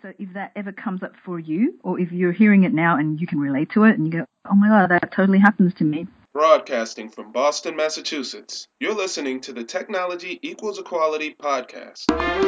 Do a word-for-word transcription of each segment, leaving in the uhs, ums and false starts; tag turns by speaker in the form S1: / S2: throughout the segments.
S1: so if that ever comes up for you, or if you're hearing it now and you can relate to it and you go, oh my God, that totally happens to me.
S2: Broadcasting from Boston, Massachusetts, you're listening to the Technology Equals Equality podcast.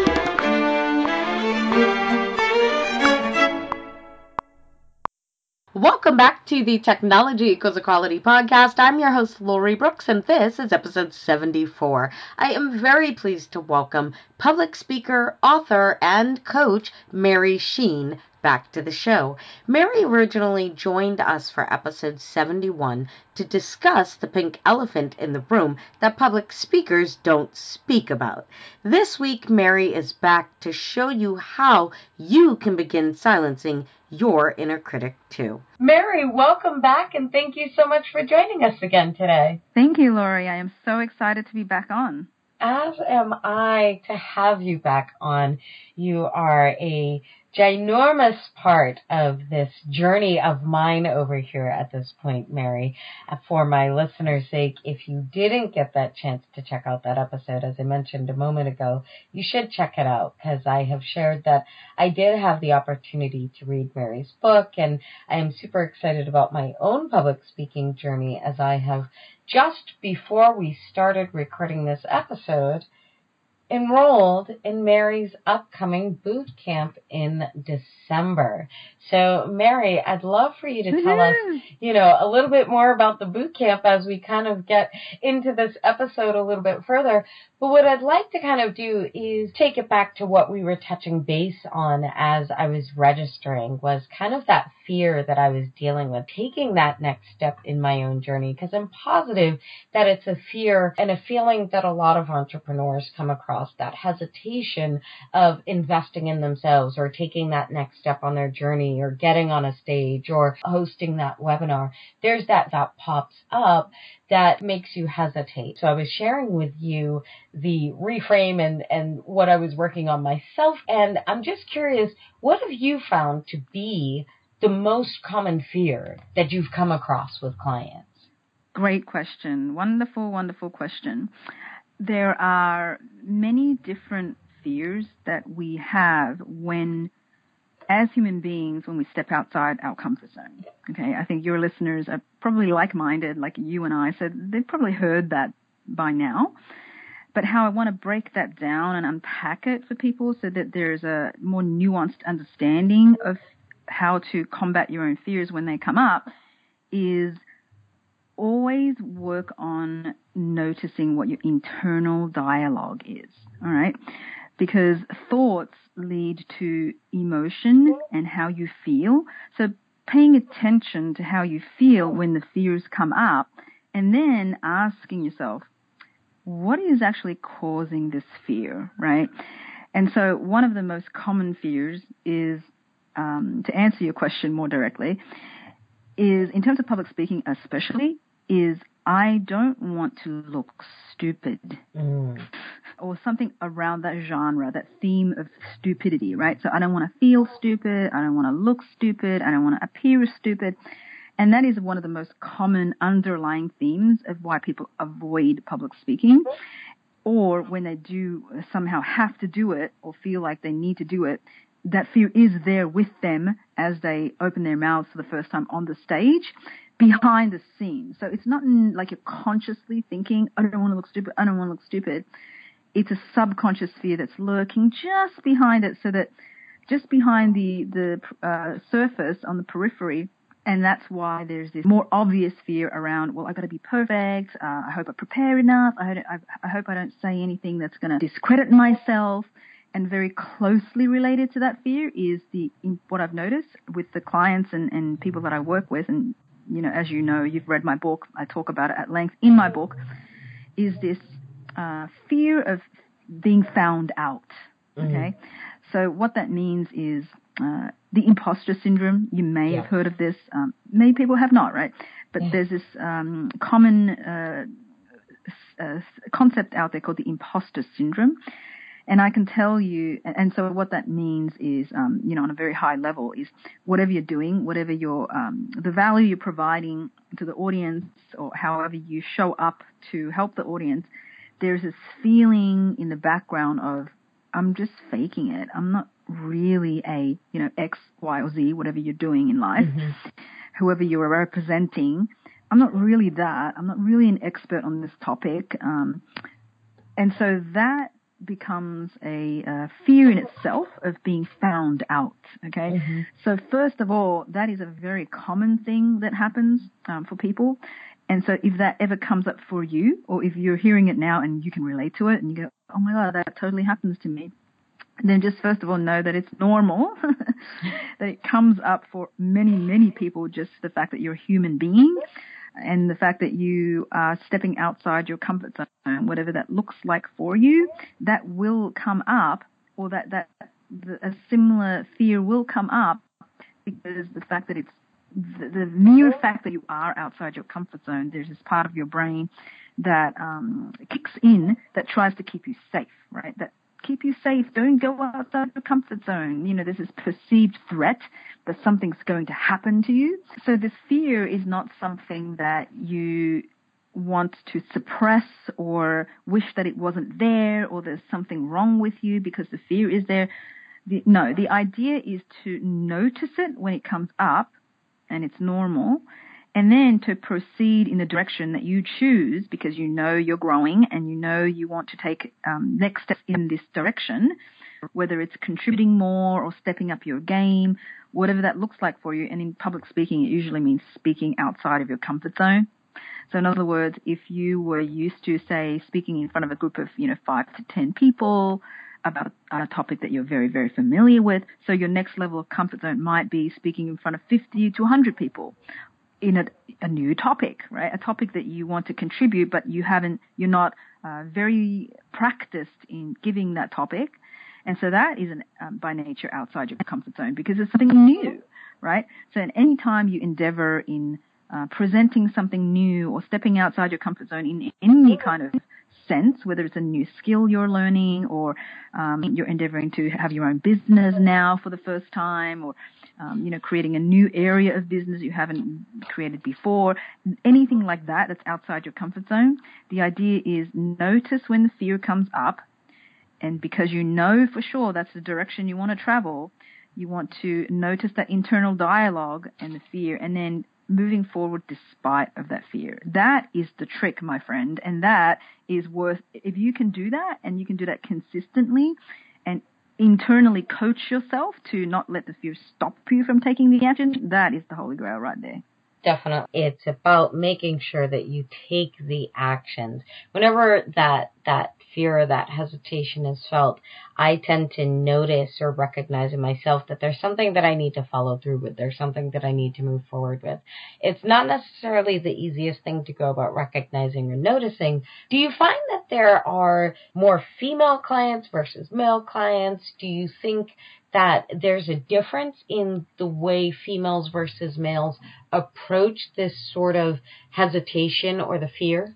S3: Welcome back to the Technology Equals Equality podcast. I'm your host, Lori Brooks, and this is episode seventy-four. I am very pleased to welcome public speaker, author, and coach Mary Sheen back to the show. Mary originally joined us for episode seventy-one to discuss the pink elephant in the room that public speakers don't speak about. This week, Mary is back to show you how you can begin silencing your inner critic too. Mary, welcome back, and thank you so much for joining us again today.
S1: Thank you, Lori. I am so excited to be back on.
S3: As am I to have you back on. You are a ginormous part of this journey of mine over here at this point, Mary. For my listeners' sake, if you didn't get that chance to check out that episode, as I mentioned a moment ago, you should check it out, because I have shared that I did have the opportunity to read Mary's book, and I am super excited about my own public speaking journey, as I have, just before we started recording this episode, enrolled in Mary's upcoming boot camp in December. So, Mary, I'd love for you to tell us, you know, a little bit more about the boot camp as we kind of get into this episode a little bit further. But what I'd like to kind of do is take it back to what we were touching base on as I was registering, was kind of that fear that I was dealing with, taking that next step in my own journey, because I'm positive that it's a fear and a feeling that a lot of entrepreneurs come across, that hesitation of investing in themselves or taking that next step on their journey or getting on a stage or hosting that webinar. There's that that pops up that makes you hesitate. So I was sharing with you the reframe and, and what I was working on myself. And I'm just curious, what have you found to be the most common fear that you've come across with clients?
S1: Great question. Wonderful, wonderful question. There are many different fears that we have when, as human beings, when we step outside our comfort zone. Okay, I think your listeners are probably like-minded, like you and I, so they've probably heard that by now. But how I want to break that down and unpack it for people so that there's a more nuanced understanding of how to combat your own fears when they come up is always work on noticing what your internal dialogue is, all right? Because thoughts lead to emotion and how you feel. So paying attention to how you feel when the fears come up, and then asking yourself, what is actually causing this fear, right? And so one of the most common fears is, um, to answer your question more directly, is, in terms of public speaking especially, is I don't want to look stupid. Mm. Or something around that genre, that theme of stupidity, right? So I don't want to feel stupid, I don't want to look stupid, I don't want to appear stupid. And that is one of the most common underlying themes of why people avoid public speaking. Or when they do somehow have to do it or feel like they need to do it, that fear is there with them as they open their mouths for the first time on the stage, behind the scenes. So it's not like you're consciously thinking, I don't want to look stupid, I don't want to look stupid. It's a subconscious fear that's lurking just behind it, so that just behind the, the uh, surface on the periphery. And that's why there's this more obvious fear around, well, I got to be perfect. Uh, I hope I prepare enough. I, I, I hope I don't say anything that's going to discredit myself. And very closely related to that fear is the in, what I've noticed with the clients and, and people that I work with. And, you know, as you know, you've read my book. I talk about it at length in my book, is this uh, fear of being found out. Okay. Mm-hmm. So what that means is, Uh, the imposter syndrome. You may yeah. have heard of this. Um, many people have not, right? But yeah. there's this um, common uh, uh, concept out there called the imposter syndrome. And I can tell you, and so what that means is, um, you know, on a very high level, is whatever you're doing, whatever your, um, the value you're providing to the audience, or however you show up to help the audience, there's this feeling in the background of, I'm just faking it. I'm not really a, you know, X, Y, or Z, whatever you're doing in life, mm-hmm. whoever you're representing. I'm not really that. I'm not really an expert on this topic. Um, and so that becomes a uh, fear in itself of being found out, okay? Mm-hmm. So first of all, that is a very common thing that happens um, for people. And so if that ever comes up for you, or if you're hearing it now and you can relate to it and you go, oh my God, that totally happens to me, then just first of all know that it's normal, that it comes up for many, many people, just the fact that you're a human being. And the fact that you are stepping outside your comfort zone, whatever that looks like for you, that will come up, or that, that the, a similar fear will come up, because the fact that it's the, the mere fact that you are outside your comfort zone, there's this part of your brain that um, kicks in that tries to keep you safe, right? That keep you safe. Don't go outside your comfort zone. You know, there's this perceived threat that something's going to happen to you. So this fear is not something that you want to suppress or wish that it wasn't there, or there's something wrong with you because the fear is there. The, no, the idea is to notice it when it comes up and it's normal, and then to proceed in the direction that you choose, because you know you're growing and you know you want to take um, next steps in this direction, whether it's contributing more or stepping up your game, whatever that looks like for you. And in public speaking, it usually means speaking outside of your comfort zone. So in other words, if you were used to, say, speaking in front of a group of, you know, five to ten people about a topic that you're very, very familiar with, so your next level of comfort zone might be speaking in front of fifty to one hundred people in a, a new topic, right? A topic that you want to contribute, but you haven't, you're not uh, very practiced in giving that topic. And so that is an, um, by nature outside your comfort zone, because it's something new, right? So at any time you endeavor in uh, presenting something new or stepping outside your comfort zone in any kind of sense, whether it's a new skill you're learning, or um, you're endeavoring to have your own business now for the first time, or um, you know, creating a new area of business you haven't created before, anything like that that's outside your comfort zone. The idea is notice when the fear comes up, and because you know for sure that's the direction you want to travel, you want to notice that internal dialogue and the fear, and then moving forward despite of that fear. That is the trick, my friend, and that is worth, if you can do that, and you can do that consistently, and internally coach yourself to not let the fear stop you from taking the action, that is the holy grail right there.
S3: Definitely. It's about making sure that you take the actions. Whenever that, that fear or that hesitation is felt, I tend to notice or recognize in myself that there's something that I need to follow through with. There's something that I need to move forward with. It's not necessarily the easiest thing to go about recognizing or noticing. Do you find that there are more female clients versus male clients? Do you think that there's a difference in the way females versus males approach this sort of hesitation or the fear?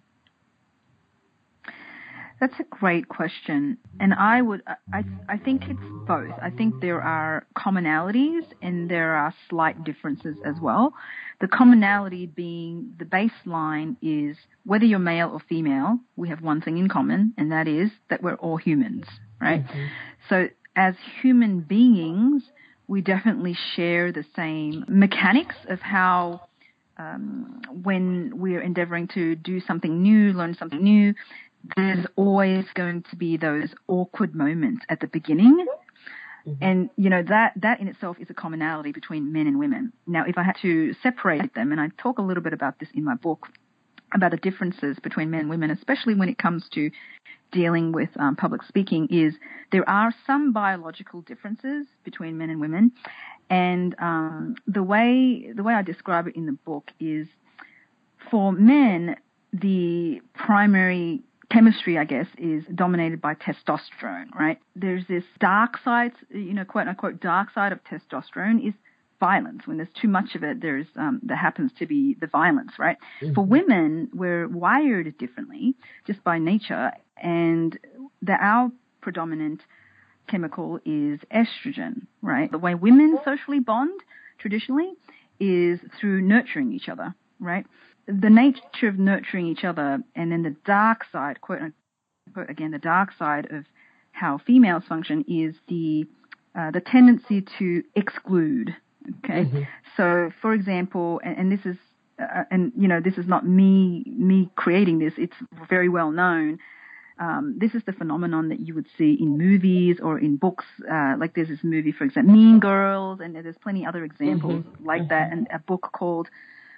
S1: That's a great question. And I would, I, I think it's both. I think there are commonalities and there are slight differences as well. The commonality being the baseline is whether you're male or female, we have one thing in common, and that is that we're all humans, right? Mm-hmm. So as human beings, we definitely share the same mechanics of how um, when we're endeavoring to do something new, learn something new, there's always going to be those awkward moments at the beginning. Mm-hmm. And, you know, that, that in itself is a commonality between men and women. Now, if I had to separate them, and I talk a little bit about this in my book, about the differences between men and women, especially when it comes to dealing with um, public speaking, is there are some biological differences between men and women. And um, the way the way I describe it in the book is, for men, the primary chemistry, I guess, is dominated by testosterone, right? There's this dark side, you know, quote unquote, dark side of testosterone is violence. When there's too much of it, there's um, there happens to be the violence, right? Mm-hmm. For women, we're wired differently just by nature, and the, our predominant chemical is estrogen, right? The way women socially bond traditionally is through nurturing each other, right? The nature of nurturing each other, and then the dark side, quote unquote, again, the dark side of how females function is the uh, the tendency to exclude. Okay,
S3: Mm-hmm.
S1: so for example, and, and this is, uh, and you know, this is not me me creating this. It's very well known. Um, this is the phenomenon that you would see in movies or in books. Uh, like there's this movie, for example, Mean Girls, and there's plenty other examples
S3: Mm-hmm.
S1: like
S3: Mm-hmm.
S1: that, and a book called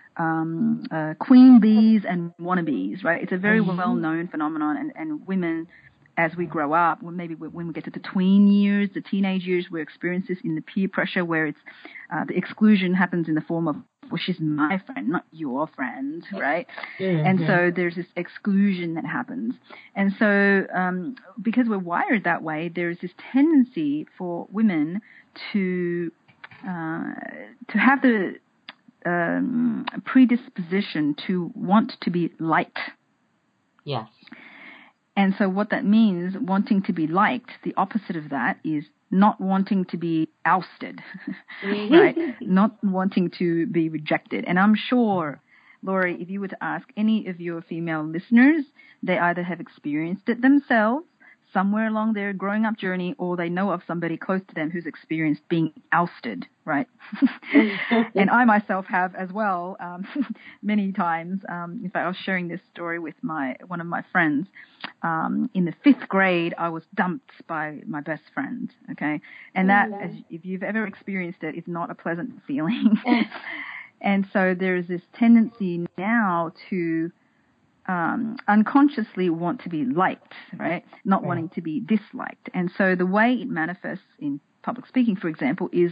S1: um, uh, Queen Bees and Wannabes, right? It's a very
S3: Mm-hmm.
S1: well-known phenomenon, and, and women, as we grow up, when maybe when we get to the tween years, the teenage years, we experience this in the peer pressure where it's uh, the exclusion happens in the form of, well, she's my friend, not your friend, right?
S3: Mm-hmm.
S1: And so there's this exclusion that happens. And so um, because we're wired that way, there's this tendency for women to uh, to have the um, predisposition to want to be liked.
S3: Yes.
S1: And so what that means, wanting to be liked, the opposite of that is not wanting to be ousted, right? Not wanting to be rejected. And I'm sure, Laurie, if you were to ask any of your female listeners, they either have experienced it themselves somewhere along their growing up journey, or they know of somebody close to them who's experienced being ousted, right? And I myself have as well, um, many times. Um, in fact, I was sharing this story with my one of my friends. Um, in the fifth grade, I was dumped by my best friend, okay? And that, as, if you've ever experienced it, is not a pleasant feeling. And so there's this tendency now to Um, unconsciously want to be liked, right? Not
S3: right.
S1: wanting to be disliked. And so the way it manifests in public speaking, for example, is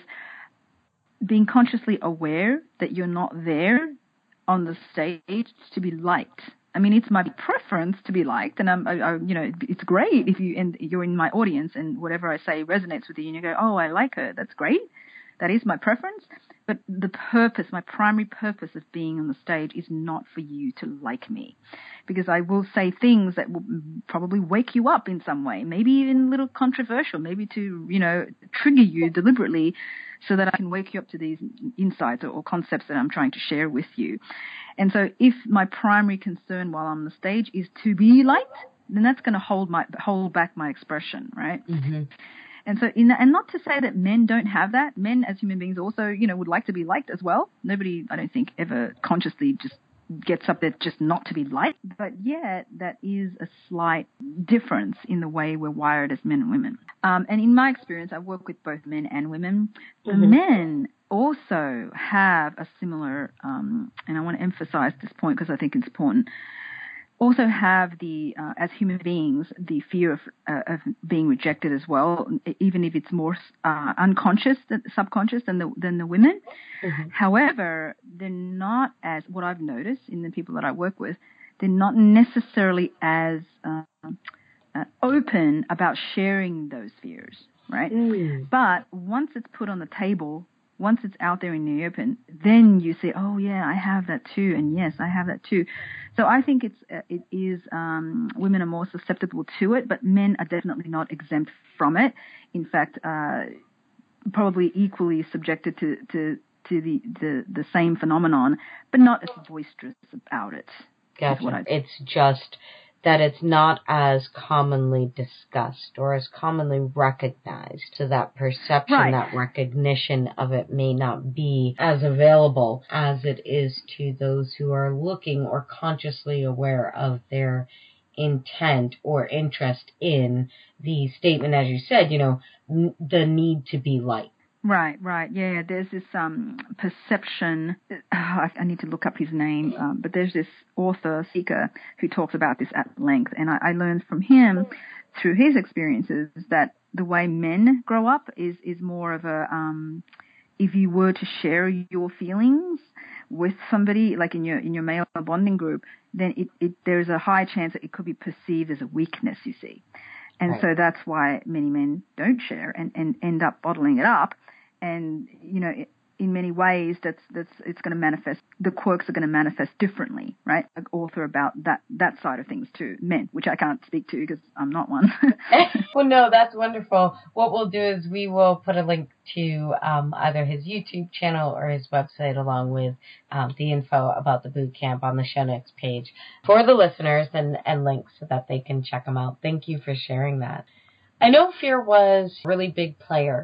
S1: being consciously aware that you're not there on the stage to be liked. I mean, it's my preference to be liked, and I'm, I, I, you know, it's great if you and you're in my audience and whatever I say resonates with you, and you go, "Oh, I like her." That's great. That is my preference. But the purpose, my primary purpose of being on the stage is not for you to like me, because I will say things that will probably wake you up in some way, maybe even a little controversial, maybe to, you know, trigger you deliberately so that I can wake you up to these insights or, or concepts that I'm trying to share with you. And so if my primary concern while I'm on the stage is to be liked, then that's going to hold my, hold back my expression, right?
S3: Mm-hmm.
S1: And so, in the, and not to say that men don't have that. Men, as human beings, also, you know, would like to be liked as well. Nobody, I don't think, ever consciously just gets up there just not to be liked. But yet, that is a slight difference in the way we're wired as men and women. Um, and in my experience, I work with both men and women. The mm-hmm. men also have a similar, um, and I want to emphasize this point because I think it's important, also have the, uh, as human beings, the fear of, uh, of being rejected as well, even if it's more uh, unconscious, than, subconscious than the than the women. Mm-hmm. However, they're not as, what I've noticed in the people that I work with, they're not necessarily as uh, uh, open about sharing those fears, right? Mm. But once it's put on the table, once it's out there in the open, then you say, oh, yeah, I have that too. And yes, I have that too. So I think it's, uh, it is, um, women are more susceptible to it, but men are definitely not exempt from it. In fact, uh, probably equally subjected to, to, to the, the, the same phenomenon, but not as boisterous about it.
S3: Gotcha. It's just that it's not as commonly discussed or as commonly recognized. So that perception, right. that recognition of it may not be as available as it is to those who are looking or consciously aware of their intent or interest in the statement, as you said, you know, n- the need to be liked.
S1: Right, right. Yeah, there's this um, perception. Oh, I, I need to look up his name, um, but there's this author, Seeker, who talks about this at length. And I, I learned from him through his experiences that the way men grow up is, is more of a, um, if you were to share your feelings with somebody, like in your in your male bonding group, then it, it there's a high chance that it could be perceived as a weakness, you see. And right. so that's why many men don't share and, and end up bottling it up. And, you know, in many ways, that's, that's, it's going to manifest, the quirks are going to manifest differently, right? An author about that, that side of things too, men, which I can't speak to because I'm not one.
S3: Well, no, that's wonderful. What we'll do is we will put a link to um, either his YouTube channel or his website along with um, the info about the boot camp on the show notes page for the listeners and, and links so that they can check them out. Thank you for sharing that. I know fear was a really big player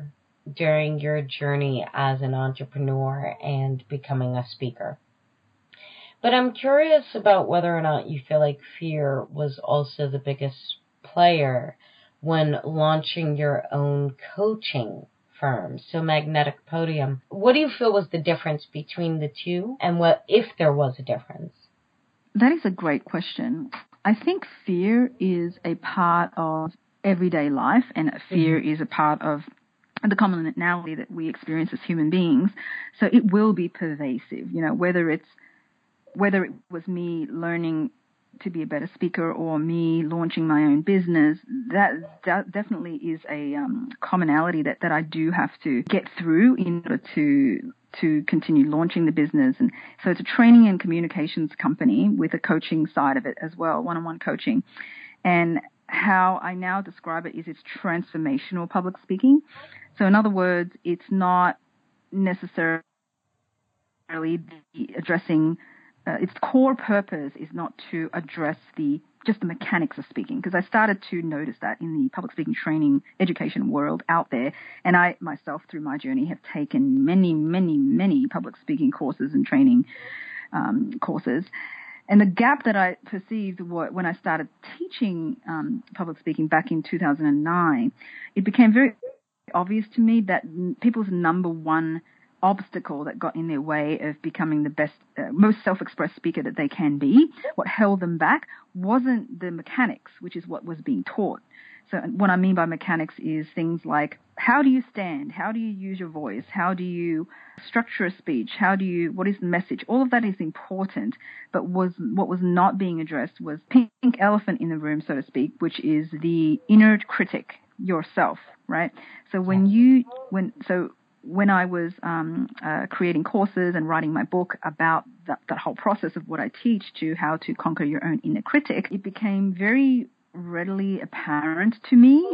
S3: during your journey as an entrepreneur and becoming a speaker. But I'm curious about whether or not you feel like fear was also the biggest player when launching your own coaching firm, so Magnetic Podium. What do you feel was the difference between the two, and what if there was a difference?
S1: That is a great question. I think fear is a part of everyday life, and fear mm-hmm. is a part of the commonality that we experience as human beings. So it will be pervasive, you know, whether it's whether it was me learning to be a better speaker or me launching my own business, that, that definitely is a um, commonality that, that I do have to get through in order to to continue launching the business. And so it's a training and communications company with a coaching side of it as well, one-on-one coaching. And how I now describe it is it's transformational public speaking. So in other words, it's not necessarily addressing Uh, its core purpose is not to address the just the mechanics of speaking, because I started to notice that in the public speaking training education world out there, and I myself through my journey have taken many, many, many public speaking courses and training um, courses. And the gap that I perceived when I started teaching um, public speaking back in two thousand nine, it became very obvious to me that people's number one obstacle that got in their way of becoming the best, uh, most self-expressed speaker that they can be, what held them back wasn't the mechanics, which is what was being taught. So what I mean by mechanics is things like, how do you stand? How do you use your voice? How do you structure a speech? How do you, what is the message? All of that is important, but was what was not being addressed was pink elephant in the room, so to speak, which is the inner critic, yourself, right? So when you, when, so when I was um, uh, creating courses and writing my book about that, that whole process of what I teach to how to conquer your own inner critic, it became very readily apparent to me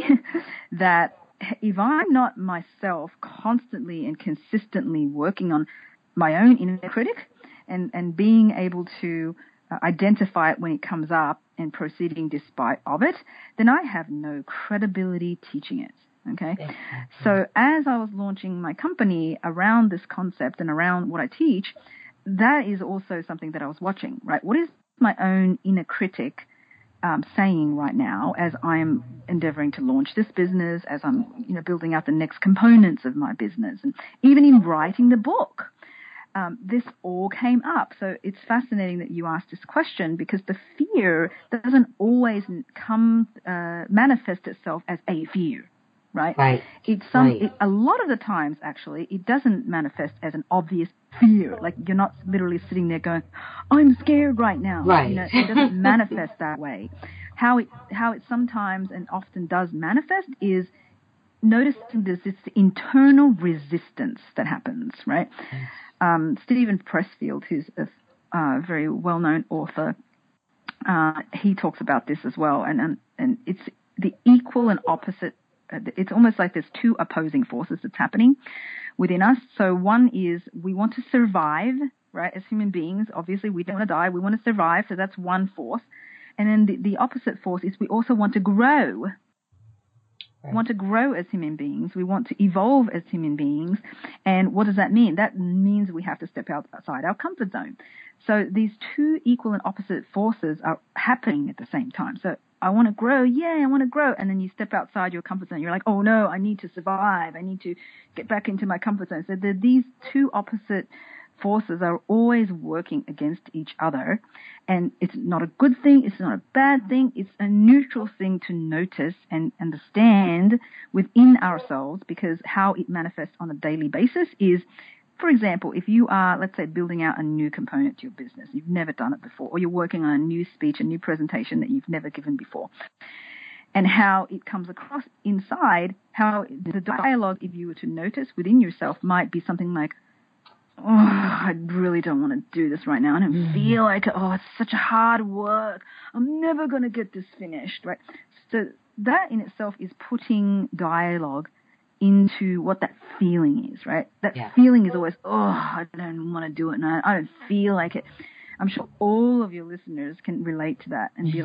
S1: that if I'm not myself constantly and consistently working on my own inner critic and, and being able to uh, identify it when it comes up and proceeding despite of it, then I have no credibility teaching it. Okay. So as I was launching my company around this concept and around what I teach, that is also something that I was watching, right? What is my own inner critic um, saying right now as I'm endeavoring to launch this business, as I'm, you know, building out the next components of my business, and even in writing the book? Um, this all came up. So it's fascinating that you asked this question, because the fear doesn't always come, uh, manifest itself as a fear. Right?
S3: Right.
S1: It's some,
S3: right.
S1: It, a lot of the times, actually, it doesn't manifest as an obvious fear. Like you're not literally sitting there going, "I'm scared right now."
S3: Right.
S1: You know, it doesn't manifest that way. How it how it sometimes and often does manifest is noticing this this internal resistance that happens. Right. Yes. Um, Stephen Pressfield, who's a uh, very well-known author, uh, he talks about this as well, and and, and it's the equal and opposite. It's almost like there's two opposing forces that's happening within us. So one is we want to survive, right? As human beings, obviously we don't want to die. We want to survive. So that's one force. And then the, the opposite force is we also want to grow. Right. We want to grow as human beings. We want to evolve as human beings. And what does that mean? That means we have to step outside our comfort zone. So these two equal and opposite forces are happening at the same time. So I want to grow. Yeah, I want to grow. And then you step outside your comfort zone. You're like, oh no, I need to survive. I need to get back into my comfort zone. So the, these two opposite forces are always working against each other. And it's not a good thing. It's not a bad thing. It's a neutral thing to notice and understand within ourselves, because how it manifests on a daily basis is, for example, if you are, let's say, building out a new component to your business, you've never done it before, or you're working on a new speech, a new presentation that you've never given before, and how it comes across inside, how the dialogue, if you were to notice within yourself, might be something like, oh, I really don't want to do this right now. I don't mm. feel like it. Oh, it's such hard work. I'm never going to get this finished, right? So that in itself is putting dialogue into what that feeling is, right? That yeah. feeling is always, oh, I don't want to do it now. I don't feel like it. I'm sure all of your listeners can relate to that and mm-hmm. be like,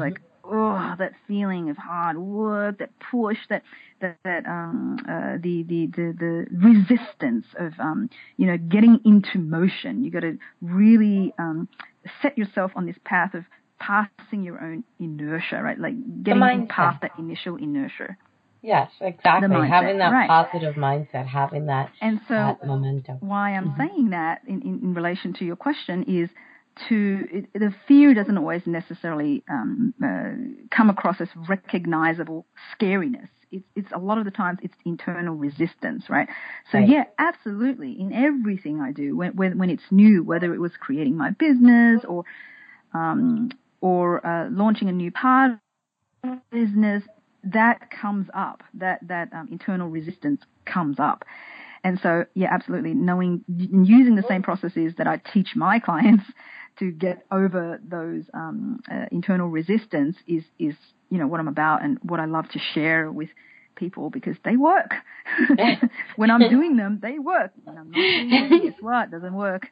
S1: oh, that feeling of hard work, that push, that that, that um, uh, the, the the the resistance of um, you know, getting into motion. You got to really um, set yourself on this path of passing your own inertia, right? Like getting past that initial inertia.
S3: Yes, exactly. Having that right. positive mindset, having that,
S1: and so
S3: that momentum.
S1: Why I'm
S3: mm-hmm.
S1: saying that in, in, in relation to your question is to it, the fear doesn't always necessarily um, uh, come across as recognizable scariness. It's, it's a lot of the times it's internal resistance, right? So right. yeah, absolutely. In everything I do, when, when when it's new, whether it was creating my business or um, or uh, launching a new part of business, that comes up. That that um, internal resistance comes up. And so, yeah, absolutely, knowing, using the same processes that I teach my clients to get over those um, uh, internal resistance is, is, you know, what I'm about and what I love to share with people because they work. When I'm doing them, they work. When I'm not doing them, guess what? It doesn't work.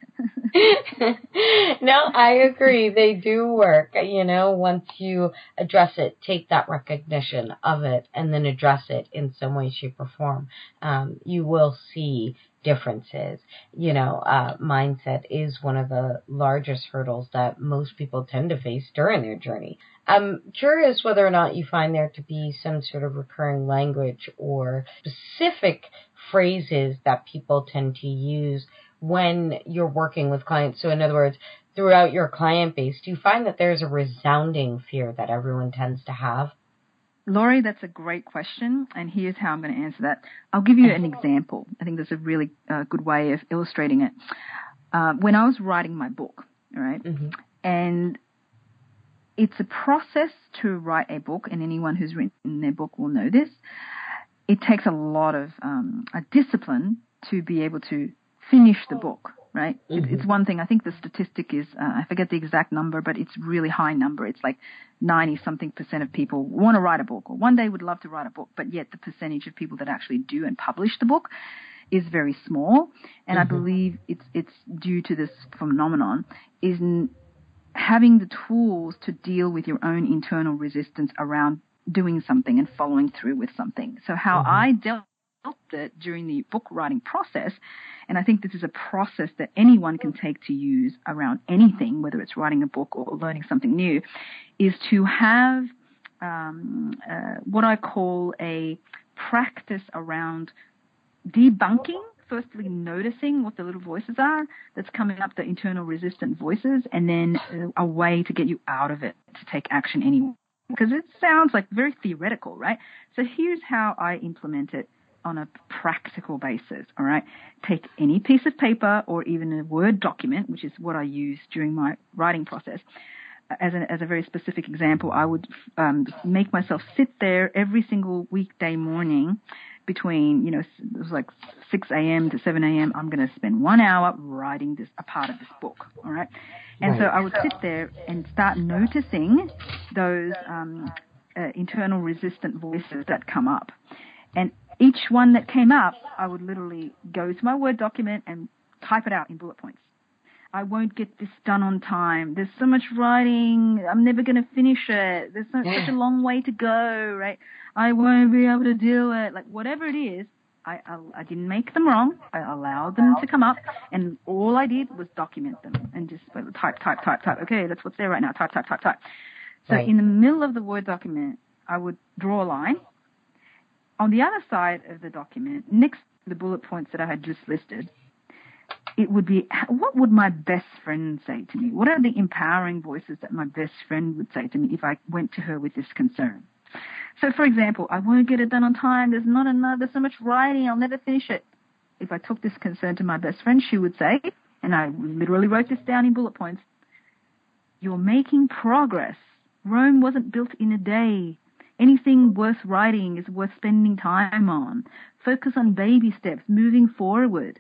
S3: No, I agree. They do work. You know, once you address it, take that recognition of it and then address it in some way, shape, or form, um, you will see differences. You know, uh, mindset is one of the largest hurdles that most people tend to face during their journey. I'm curious whether or not you find there to be some sort of recurring language or specific phrases that people tend to use when you're working with clients. So in other words, throughout your client base, do you find that there's a resounding fear that everyone tends to have?
S1: Laurie, that's a great question, and here's how I'm going to answer that. I'll give you an example. I think that's a really uh, good way of illustrating it. Uh, when I was writing my book, all right, mm-hmm. and it's a process to write a book, and anyone who's written their book will know this. It takes a lot of um, a discipline to be able to finish the book, right? Mm-hmm. It, it's one thing. I think the statistic is, uh, I forget the exact number, but it's a really high number. It's like ninety-something percent of people want to write a book or one day would love to write a book, but yet the percentage of people that actually do and publish the book is very small. And mm-hmm. I believe it's it's due to this phenomenon, is n- having the tools to deal with your own internal resistance around doing something and following through with something. So how mm-hmm. I dealt with it during the book writing process, and I think this is a process that anyone can take to use around anything, whether it's writing a book or learning something new, is to have um, uh, what I call a practice around debunking, firstly noticing what the little voices are that's coming up, the internal resistant voices, and then a way to get you out of it to take action anyway. Because it sounds like very theoretical, right? So here's how I implement it on a practical basis, all right? Take any piece of paper or even a Word document, which is what I use during my writing process. As a, as a very specific example, I would um, make myself sit there every single weekday morning between, you know, it was like six a.m. to seven a.m. I'm going to spend one hour writing this a part of this book, all right? And right. so I would sit there and start noticing those um, uh, internal resistant voices that come up. And each one that came up, I would literally go to my Word document and type it out in bullet points. I won't get this done on time. There's so much writing. I'm never going to finish it. There's so, yeah. such a long way to go, right? I won't be able to do it. Like, whatever it is, I, I, I didn't make them wrong. I allowed them to come up, and all I did was document them and just type, type, type, type. Okay, that's what's there right now. Type, type, type, type. So right. in the middle of the Word document, I would draw a line. On the other side of the document, next to the bullet points that I had just listed, it would be, what would my best friend say to me? What are the empowering voices that my best friend would say to me if I went to her with this concern? So, for example, I won't get it done on time. There's not enough. There's so much writing. I'll never finish it. If I took this concern to my best friend, she would say, and I literally wrote this down in bullet points, you're making progress. Rome wasn't built in a day. Anything worth writing is worth spending time on. Focus on baby steps, moving forward.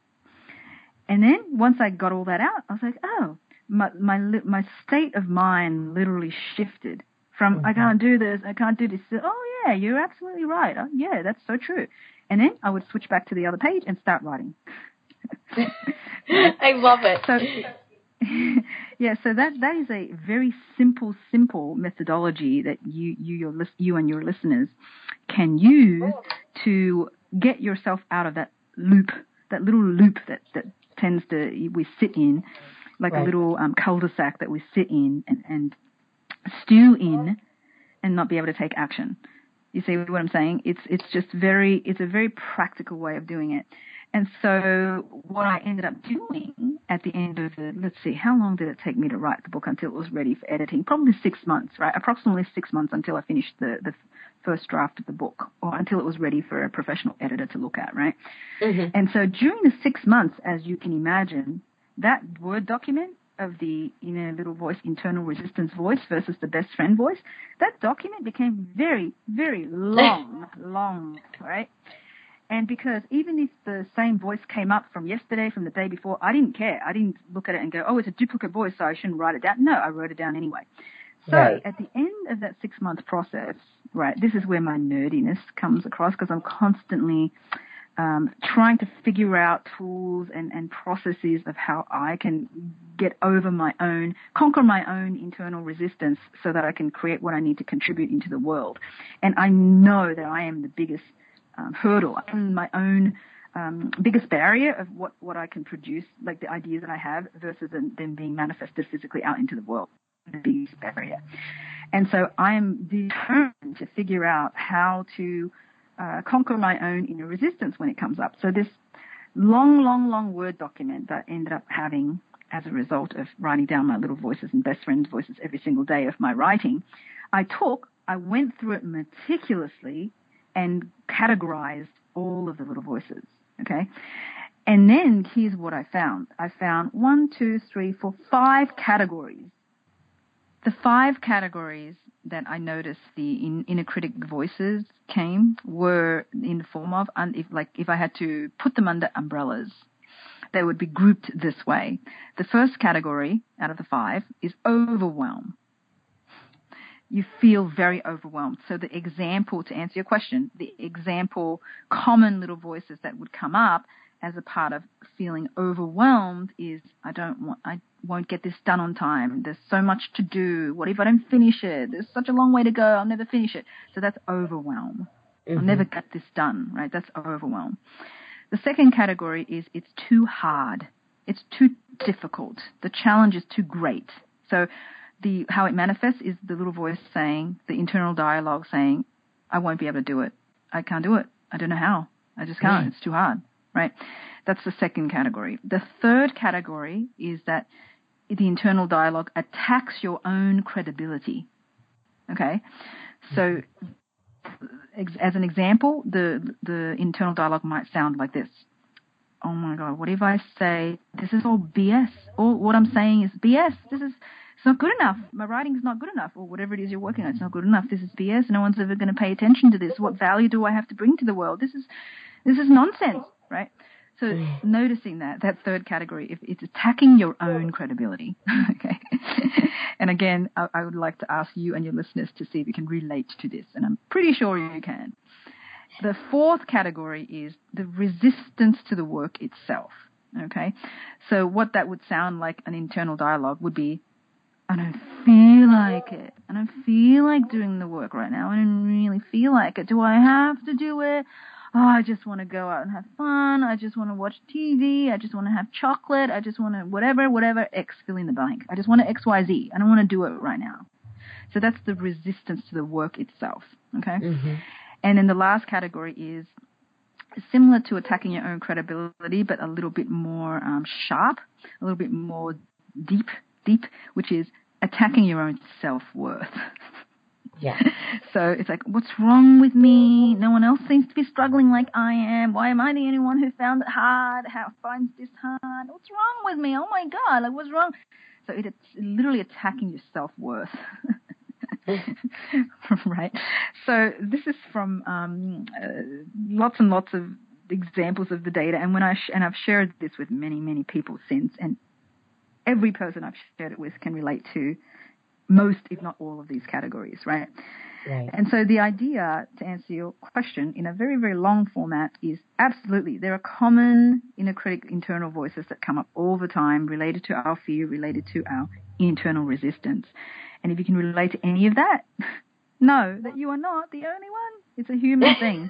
S1: And then once I got all that out, I was like, oh, my my my state of mind literally shifted from, mm-hmm. I can't do this, I can't do this, to, oh, yeah, you're absolutely right. Oh, yeah, that's so true. And then I would switch back to the other page and start writing.
S3: I love it.
S1: So Yeah, so that, that is a very simple, simple methodology that you, you, your, you and your listeners can use to get yourself out of that loop, that little loop that, that tends to, we sit in, like right. a little um, cul-de-sac that we sit in and, and stew in and not be able to take action. You see what I'm saying? It's, it's just very, it's a very practical way of doing it. And so what I ended up doing at the end of the, let's see, how long did it take me to write the book until it was ready for editing? Probably six months, right? Approximately six months until I finished the, the first draft of the book, or until it was ready for a professional editor to look at, right? Mm-hmm. And so during the six months, as you can imagine, that Word document of the inner little voice, internal resistance voice versus the best friend voice, that document became very, very long, long, right? And because even if the same voice came up from yesterday, from the day before, I didn't care. I didn't look at it and go, oh, it's a duplicate voice, so I shouldn't write it down. No, I wrote it down anyway. So right. at the end of that six-month process, right, this is where my nerdiness comes across, because I'm constantly um, trying to figure out tools and, and processes of how I can get over my own, conquer my own internal resistance so that I can create what I need to contribute into the world. And I know that I am the biggest Um, hurdle. I'm my own um, biggest barrier of what, what I can produce, like the ideas that I have versus them, them being manifested physically out into the world. The biggest barrier. And so I'm determined to figure out how to uh, conquer my own inner resistance when it comes up. So this long, long, long Word document that I ended up having as a result of writing down my little voices and best friends' voices every single day of my writing, I took, I went through it meticulously and categorized all of the little voices, okay? And then here's what I found. I found one, two, three, four, five categories. The five categories that I noticed the in, inner critic voices came were in the form of, and if like if I had to put them under umbrellas, they would be grouped this way. The first category out of the five is overwhelm. You feel very overwhelmed. So the example, to answer your question, the example common little voices that would come up as a part of feeling overwhelmed is, I don't want, I won't get this done on time. There's so much to do. What if I don't finish it? There's such a long way to go. I'll never finish it. So that's overwhelm. Mm-hmm. I'll never get this done, right? That's overwhelm. The second category is it's too hard. It's too difficult. The challenge is too great. So the how it manifests is the little voice saying, the internal dialogue saying, I won't be able to do it. I can't do it. I don't know how. I just can't. Mm. It's too hard, right? That's the second category. The third category is that the internal dialogue attacks your own credibility, okay? So as an example, the the internal dialogue might sound like this. Oh, my God, what if I say, this is all B S? All what I'm saying is B S. This is... It's not good enough. My writing's not good enough, or whatever it is you're working on. It's not good enough. This is B S. No one's ever going to pay attention to this. What value do I have to bring to the world? This is, this is nonsense, right? So mm. noticing that, that third category, if it's attacking your own credibility, okay? And again, I, I would like to ask you and your listeners to see if you can relate to this, and I'm pretty sure you can. The fourth category is the resistance to the work itself, okay? So what that would sound like an internal dialogue would be, I don't feel like it. I don't feel like doing the work right now. I don't really feel like it. Do I have to do it? Oh, I just want to go out and have fun. I just want to watch T V. I just want to have chocolate. I just want to whatever, whatever, X, fill in the blank. I just want to X, Y, Z. I don't want to do it right now. So that's the resistance to the work itself, okay? Mm-hmm. And then the last category is similar to attacking your own credibility, but a little bit more um, sharp, a little bit more deep, deep, which is attacking your own self-worth.
S3: Yeah.
S1: So it's like, what's wrong with me? No one else seems to be struggling like I am. Why am I the only one who found it hard? How finds this hard? What's wrong with me? Oh my God, like what's wrong? So it, it's literally attacking your self-worth. Right. So this is from um, uh, lots and lots of examples of the data, and when I sh- and I've shared this with many many people since, and every person I've shared it with can relate to most, if not all, of these categories, right?
S3: Right.
S1: And so the idea, to answer your question in a very, very long format, is absolutely there are common inner critic internal voices that come up all the time related to our fear, related to our internal resistance. And if you can relate to any of that, know that you are not the only one. It's a human thing.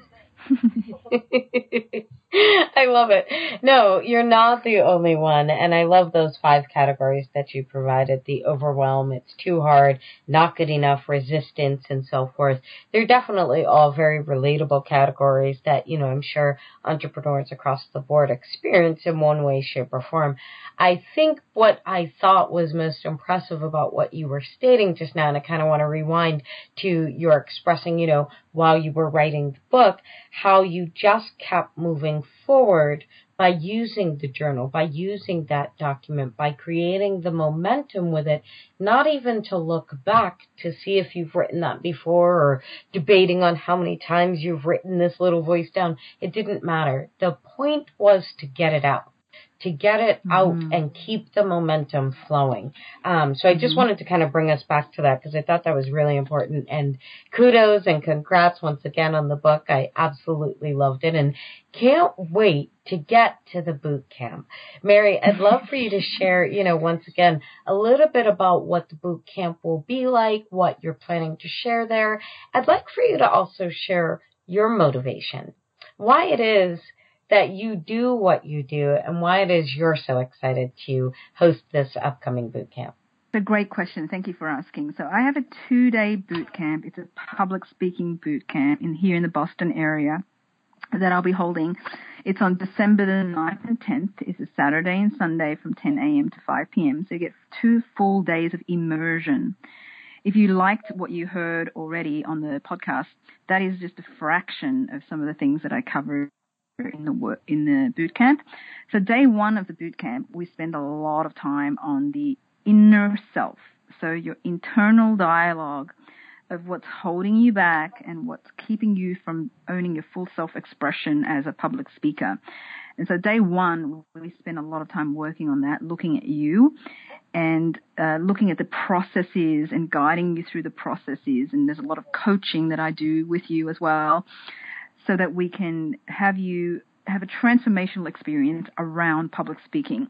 S3: I love it. No, you're not the only one. And I love those five categories that you provided. The overwhelm, it's too hard, not good enough, resistance, and so forth. They're definitely all very relatable categories that, you know, I'm sure entrepreneurs across the board experience in one way, shape, or form. I think what I thought was most impressive about what you were stating just now, and I kind of want to rewind to your expressing, you know, while you were writing the book, how you just kept moving forward by using the journal, by using that document, by creating the momentum with it, not even to look back to see if you've written that before or debating on how many times you've written this little voice down. It didn't matter. The point was to get it out. To get it out mm-hmm. and keep the momentum flowing. Um, so I just mm-hmm. wanted to kind of bring us back to that because I thought that was really important. And kudos and congrats once again on the book. I absolutely loved it and can't wait to get to the boot camp. Mary, I'd love for you to share, you know, once again, a little bit about what the boot camp will be like, what you're planning to share there. I'd like for you to also share your motivation, why it is that you do what you do and why it is you're so excited to host this upcoming boot camp.
S1: It's a great question. Thank you for asking. So I have a two-day boot camp. It's a public speaking boot camp in here in the Boston area that I'll be holding. It's on December the ninth and tenth. It's a Saturday and Sunday from ten a.m. to five p.m. So you get two full days of immersion. If you liked what you heard already on the podcast, that is just a fraction of some of the things that I covered in the work, in the boot camp. So day one of the boot camp, we spend a lot of time on the inner self. So your internal dialogue of what's holding you back and what's keeping you from owning your full self-expression as a public speaker. And so day one, we spend a lot of time working on that, looking at you and uh, looking at the processes and guiding you through the processes. And there's a lot of coaching that I do with you as well, so that we can have you have a transformational experience around public speaking.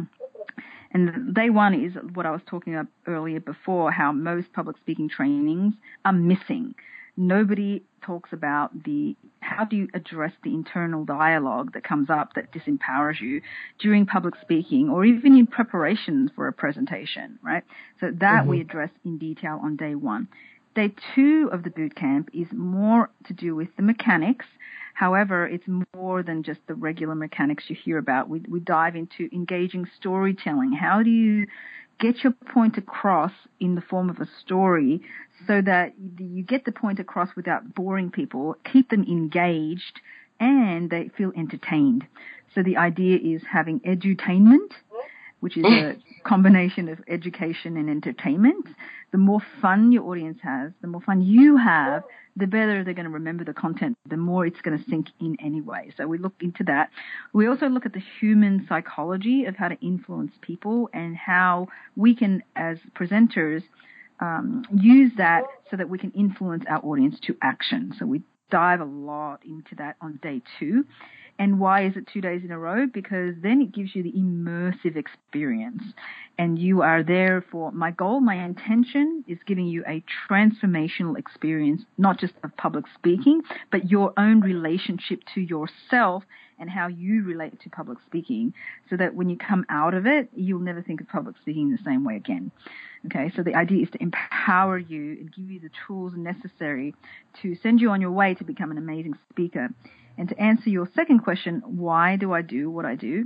S1: And day one is what I was talking about earlier before, how most public speaking trainings are missing. Nobody talks about the how do you address the internal dialogue that comes up that disempowers you during public speaking or even in preparation for a presentation, right? So that mm-hmm. we address in detail on day one. Day two of the boot camp is more to do with the mechanics. However, it's more than just the regular mechanics you hear about. We, we dive into engaging storytelling. How do you get your point across in the form of a story so that you get the point across without boring people, keep them engaged, and they feel entertained? So the idea is having edutainment, which is a combination of education and entertainment. The more fun your audience has, the more fun you have, the better they're going to remember the content, the more it's going to sink in anyway. So we look into that. We also look at the human psychology of how to influence people and how we can, as presenters, um, use that so that we can influence our audience to action. So we dive a lot into that on day two. And why is it two days in a row? Because then it gives you the immersive experience. And you are there for, my goal, my intention is giving you a transformational experience, not just of public speaking, but your own relationship to yourself and how you relate to public speaking, so that when you come out of it, you'll never think of public speaking the same way again. Okay, so the idea is to empower you and give you the tools necessary to send you on your way to become an amazing speaker. And to answer your second question, why do I do what I do?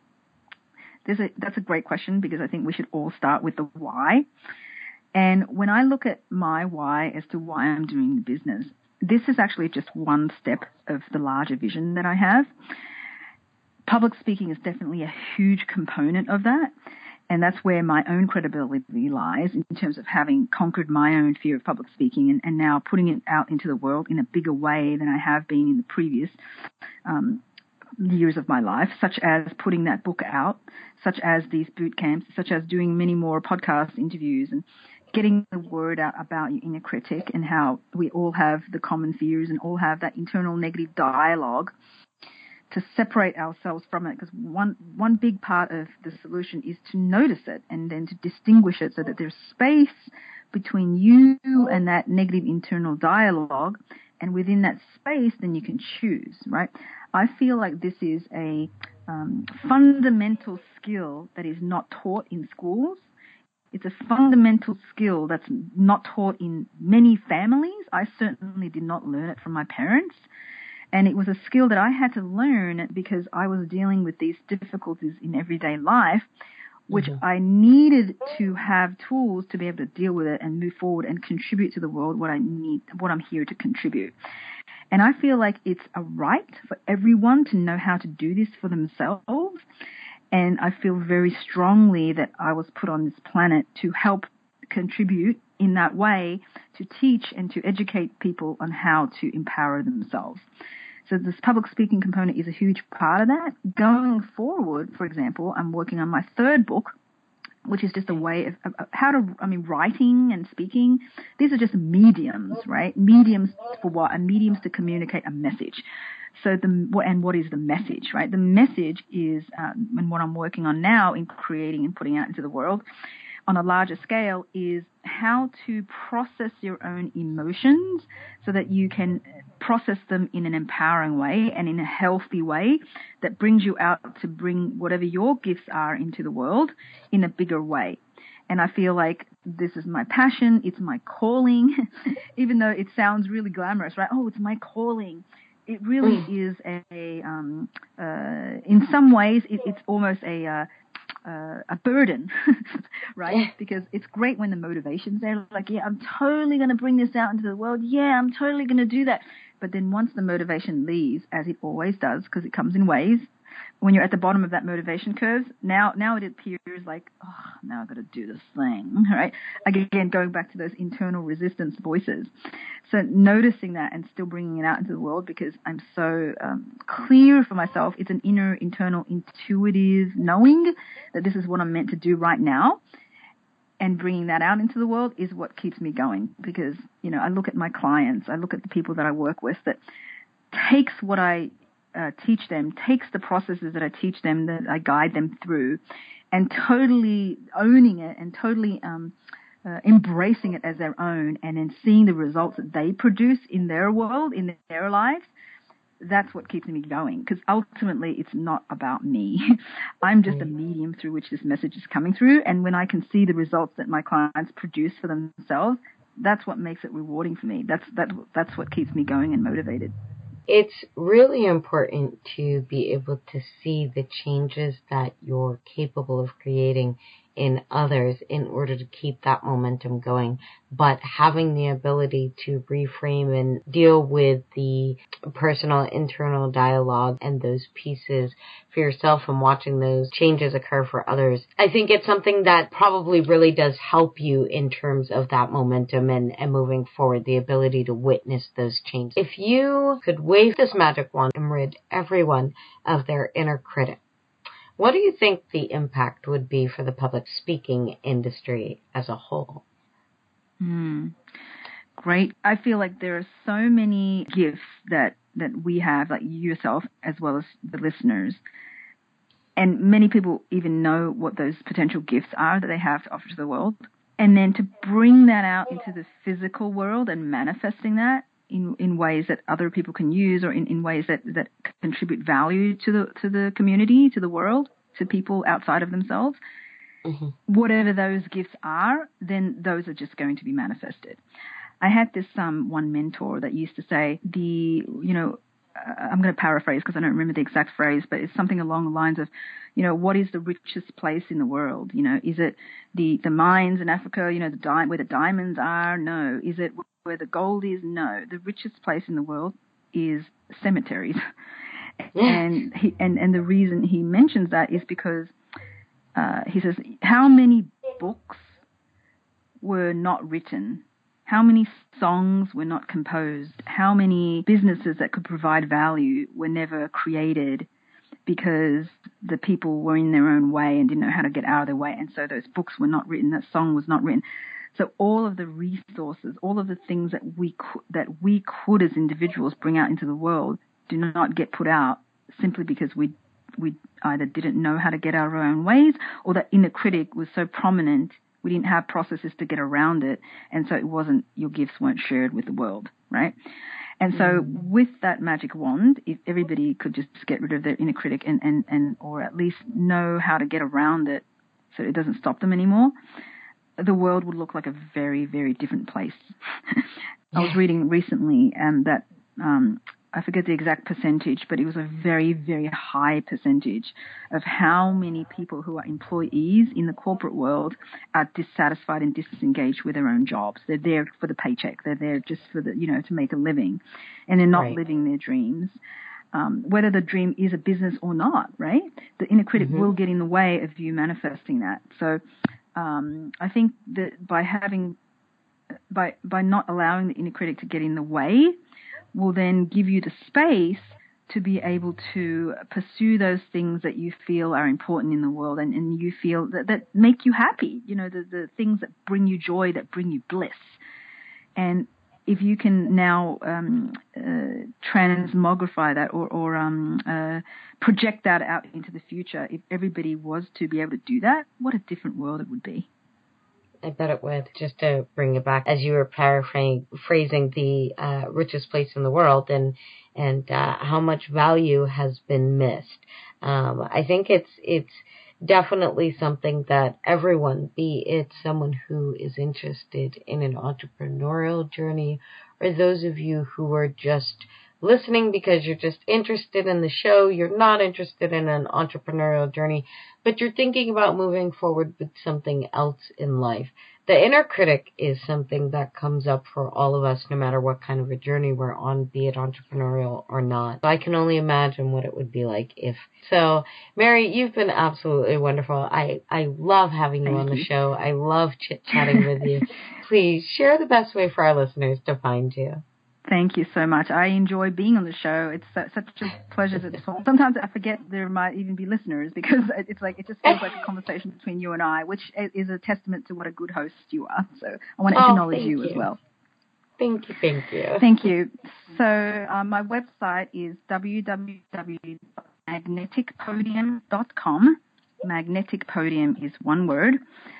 S1: There's a, that's a great question, because I think we should all start with the why. And when I look at my why as to why I'm doing the business, this is actually just one step of the larger vision that I have. Public speaking is definitely a huge component of that. And that's where my own credibility lies, in terms of having conquered my own fear of public speaking and, and now putting it out into the world in a bigger way than I have been in the previous um, years of my life, such as putting that book out, such as these boot camps, such as doing many more podcast interviews and getting the word out about your inner critic and how we all have the common fears and all have that internal negative dialogue, to separate ourselves from it. Because one, one big part of the solution is to notice it and then to distinguish it so that there's space between you and that negative internal dialogue. And within that space, then you can choose, right? I feel like this is a um, fundamental skill that is not taught in schools. It's a fundamental skill that's not taught in many families. I certainly did not learn it from my parents. And it was a skill that I had to learn because I was dealing with these difficulties in everyday life, which mm-hmm. I needed to have tools to be able to deal with it and move forward and contribute to the world what I need, what I'm here to contribute. And I feel like it's a right for everyone to know how to do this for themselves. And I feel very strongly that I was put on this planet to help contribute in that way, to teach and to educate people on how to empower themselves. So this public speaking component is a huge part of that. Going forward, for example, I'm working on my third book, which is just a way of, of, of how to, I mean, writing and speaking. These are just mediums, right? Mediums for what? And mediums to communicate a message. So the, and what is the message, right? The message is, um, and what I'm working on now in creating and putting out into the world on a larger scale is how to process your own emotions so that you can process them in an empowering way and in a healthy way that brings you out to bring whatever your gifts are into the world in a bigger way. And I feel like this is my passion. It's my calling, even though it sounds really glamorous, right? Oh, it's my calling. It really mm. is a, a um, uh, in some ways, it, it's almost a, uh, uh, a burden, right? Yeah. Because it's great when the motivation's there, like, yeah, I'm totally going to bring this out into the world. Yeah, I'm totally going to do that. But then once the motivation leaves, as it always does, because it comes in waves, when you're at the bottom of that motivation curve, now now it appears like, oh, now I've got to do this thing, right? Again, going back to those internal resistance voices. So noticing that and still bringing it out into the world, because I'm so um, clear for myself, it's an inner, internal, intuitive knowing that this is what I'm meant to do right now. And bringing that out into the world is what keeps me going, because, you know, I look at my clients, I look at the people that I work with that takes what I Uh, teach them, takes the processes that I teach them, that I guide them through, and totally owning it and totally um, uh, embracing it as their own, and then seeing the results that they produce in their world, in their lives. That's what keeps me going, because ultimately it's not about me. I'm just a medium through which this message is coming through, and when I can see the results that my clients produce for themselves, that's what makes it rewarding for me. That's that, that's what keeps me going and motivated.
S3: It's really important to be able to see the changes that you're capable of creating in others in order to keep that momentum going, but having the ability to reframe and deal with the personal internal dialogue and those pieces for yourself and watching those changes occur for others. I think it's something that probably really does help you in terms of that momentum and, and moving forward, the ability to witness those changes. If you could wave this magic wand and rid everyone of their inner critic, what do you think the impact would be for the public speaking industry as a whole?
S1: Mm, great. I feel like there are so many gifts that, that we have, like you yourself, as well as the listeners. And many people even know what those potential gifts are that they have to offer to the world. And then to bring that out into the physical world and manifesting that in, in ways that other people can use, or in, in ways that, that contribute value to the to the community, to the world, to people outside of themselves. Mm-hmm. Whatever those gifts are, then those are just going to be manifested. I had this um, one mentor that used to say, the, you know, uh, I'm going to paraphrase because I don't remember the exact phrase, but it's something along the lines of, you know, what is the richest place in the world? You know, is it the, the mines in Africa, you know, the di- where the diamonds are? No. Is it where the gold is? No. The richest place in the world is cemeteries. and he, and, and the reason he mentions that is because uh, he says, how many books were not written? How many songs were not composed? How many businesses that could provide value were never created because the people were in their own way and didn't know how to get out of their way, and so those books were not written, that song was not written. So all of the resources, all of the things that we could, that we could as individuals bring out into the world do not get put out simply because we we either didn't know how to get our own ways, or that inner critic was so prominent we didn't have processes to get around it, and so it wasn't, your gifts weren't shared with the world, right? And so mm. with that magic wand, if everybody could just get rid of their inner critic and, and, and or at least know how to get around it so it doesn't stop them anymore, the world would look like a very, very different place. I was reading recently um, that um, I forget the exact percentage, but it was a very, very high percentage of how many people who are employees in the corporate world are dissatisfied and disengaged with their own jobs. They're there for the paycheck. They're there just for the, you know, to make a living, and they're not right. living their dreams. Um, whether the dream is a business or not, right? The inner critic mm-hmm. will get in the way of you manifesting that. So um, I think that by having, by by not allowing the inner critic to get in the way, will then give you the space to be able to pursue those things that you feel are important in the world, and, and you feel that, that make you happy, you know, the, the things that bring you joy, that bring you bliss. And if you can now um, uh, transmogrify that or, or um, uh, project that out into the future, if everybody was to be able to do that, what a different world it would be.
S3: I bet it would. Just to bring it back, as you were paraphrasing the uh, richest place in the world, and and uh, how much value has been missed. Um, I think it's it's definitely something that everyone, be it someone who is interested in an entrepreneurial journey, or those of you who are just listening because you're just interested in the show, you're not interested in an entrepreneurial journey, but you're thinking about moving forward with something else in life. The inner critic is something that comes up for all of us, no matter what kind of a journey we're on, be it entrepreneurial or not. I can only imagine what it would be like if. So, Mary, you've been absolutely wonderful. I, I love having you
S1: Thank
S3: on
S1: you.
S3: the show. I love chit-chatting with you. Please share the best way for our listeners to find you.
S1: Thank you so much. I enjoy being on the show. It's so, such a pleasure to talk. Sometimes I forget there might even be listeners, because it's like it just feels like a conversation between you and I, which is a testament to what a good host you are. So I want to
S3: oh,
S1: acknowledge you,
S3: you
S1: as well.
S3: Thank you, thank you.
S1: Thank you. So um, my website is w w w dot magnetic podium dot com. Magnetic Podium is one word.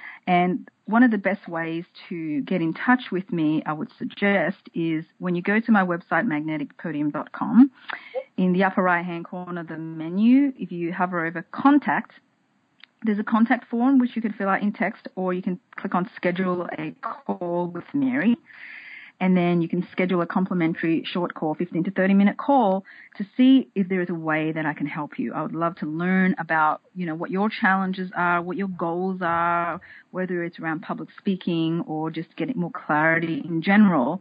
S1: And one of the best ways to get in touch with me, I would suggest, is when you go to my website, magnetic podium dot com, in the upper right-hand corner of the menu, if you hover over Contact, there's a contact form which you can fill out in text, or you can click on Schedule a Call with Mary. And then you can schedule a complimentary short call, fifteen to thirty minute call, to see if there is a way that I can help you. I would love to learn about, you know, what your challenges are, what your goals are, whether it's around public speaking or just getting more clarity in general.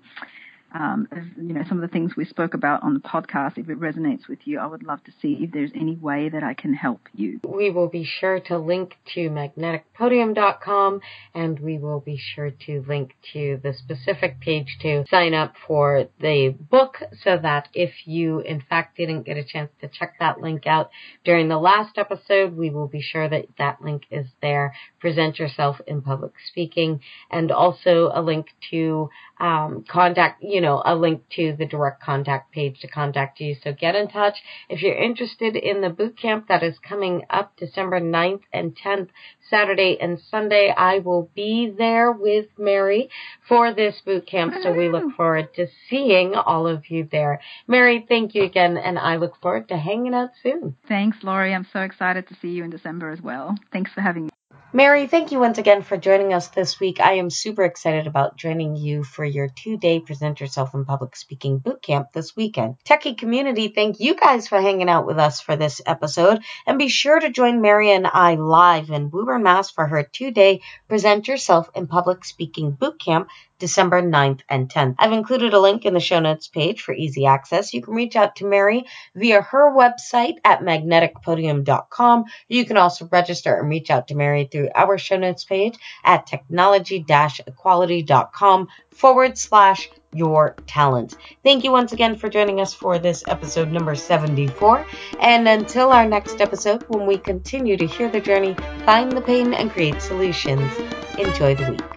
S1: Um, as, you know, some of the things we spoke about on the podcast, if it resonates with you, I would love to see if there's any way that I can help you.
S3: We will be sure to link to magnetic podium dot com, and we will be sure to link to the specific page to sign up for the book, so that if you, in fact, didn't get a chance to check that link out during the last episode, we will be sure that that link is there. Present Yourself in Public Speaking, and also a link to um, contact, you know, a link to the direct contact page to contact you. So get in touch. If you're interested in the boot camp that is coming up December ninth and tenth, Saturday and Sunday, I will be there with Mary for this boot camp. So we look forward to seeing all of you there. Mary, thank you again, and I look forward to hanging out soon.
S1: Thanks, Laurie. I'm so excited to see you in December as well. Thanks for having me.
S3: Mary, thank you once again for joining us this week. I am super excited about joining you for your two-day Present Yourself in Public Speaking Bootcamp this weekend. Techie community, thank you guys for hanging out with us for this episode, and be sure to join Mary and I live in Woburn, Mass for her two-day Present Yourself in Public Speaking Bootcamp, December ninth and tenth. I've included a link in the show notes page for easy access. You can reach out to Mary via her website at magnetic podium dot com. You can also register and reach out to Mary through our show notes page at technology equality dot com forward slash your talent. Thank you once again for joining us for this episode number seventy-four. And until our next episode, when we continue to hear the journey, find the pain, and create solutions, enjoy the week.